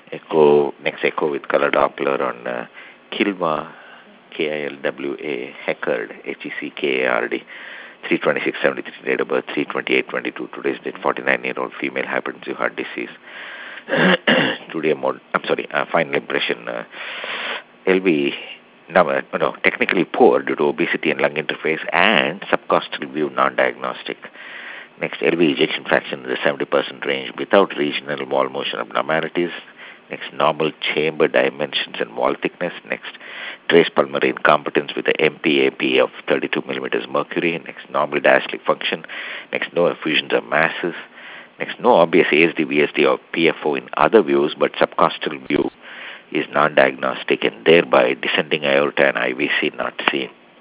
Echo with color Doppler on Kilwa, Kilwa, Heckard, Heckard, 32673 date of birth, 32822, today's date, 49-year-old female, hypertensive heart disease. Today, final impression, LV, technically poor due to obesity and lung interface and subcostal view non-diagnostic. Next, LV ejection fraction in the 70% range without regional wall motion abnormalities. Next, normal chamber dimensions and wall thickness. Next, trace pulmonary incompetence with the MPAP of 32 millimeters mercury. Next, normal diastolic function. Next, no effusions or masses. Next, no obvious ASD, VSD or PFO in other views, but subcostal view is non-diagnostic and thereby descending aorta and IVC not seen.